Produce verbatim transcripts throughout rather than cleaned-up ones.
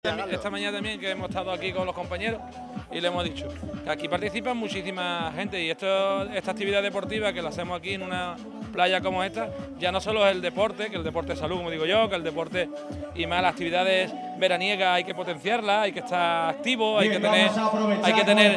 Esta mañana también que hemos estado aquí con los compañeros y le hemos dicho que aquí participan muchísima gente y esto, esta actividad deportiva que la hacemos aquí en una playa como esta, ya no solo es el deporte, que el deporte es salud, como digo yo, que el deporte y más las actividades veraniegas hay que potenciarlas, hay que estar activo, hay que tener, hay que tener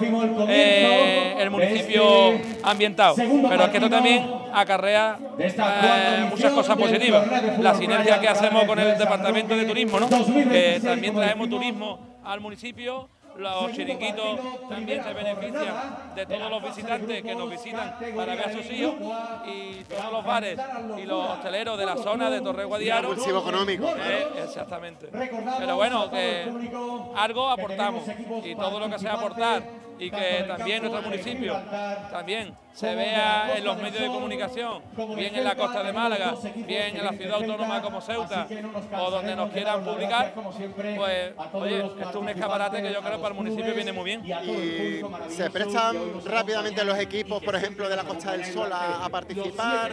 eh, el municipio ambientado, pero es que esto también acarrea eh, muchas cosas positivas. La sinergia que hacemos con el Departamento de Turismo, ¿no? Que también traemos turismo al municipio. Los chiringuitos también se benefician de todos los visitantes que nos visitan para ver a sus hijos y todos los bares y los hosteleros de la zona de Torre Guadiaro. Impulsivo económico. Eh, exactamente. Pero bueno, que algo aportamos y todo lo que sea aportar y que también nuestro municipio también se vea en los medios de comunicación, bien en la costa de Málaga, bien en la ciudad autónoma como Ceuta o donde nos quieran publicar, pues oye, esto es un escaparate que yo creo para el municipio viene muy bien. Y se prestan rápidamente los equipos, por ejemplo, de la Costa del Sol a, a participar.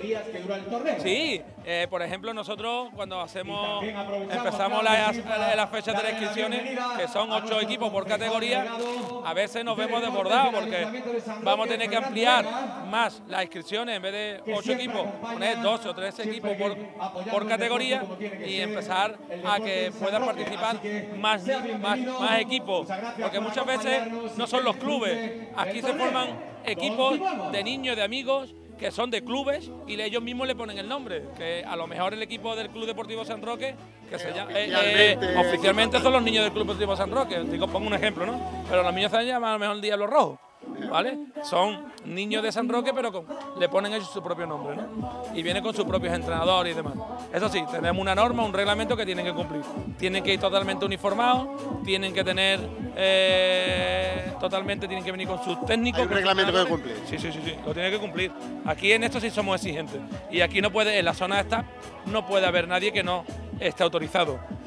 Sí, eh, por ejemplo, nosotros cuando hacemos, empezamos las, las fechas de las inscripciones, que son ocho equipos por categoría, a veces nos vemos desbordados porque vamos a tener que ampliar más las inscripciones, en vez de ocho equipos, poner doce o trece equipos por, por categoría y empezar a que puedan participar más, más, más equipos, porque muchas veces no son los clubes, aquí se forman equipos de niños, de amigos, que son de clubes y ellos mismos le ponen el nombre, que a lo mejor el equipo del Club Deportivo San Roque, que se llama, eh, eh, oficialmente son los niños del Club Deportivo San Roque, digo, pongo un ejemplo, ¿no? Pero los niños se llaman a lo mejor el Diablo Rojo, ¿vale? Son niños de San Roque, pero con, le ponen ellos su propio nombre, ¿no? Y viene con sus propios entrenadores y demás. Eso sí, tenemos una norma, un reglamento que tienen que cumplir. Tienen que ir totalmente uniformados, tienen que tener eh, totalmente, tienen que venir con sus técnicos. Hay un reglamento que cumplir. Sí, sí, sí, sí, lo tienen que cumplir. Aquí en esto sí somos exigentes. Y aquí no puede, en la zona esta, no puede haber nadie que no esté autorizado.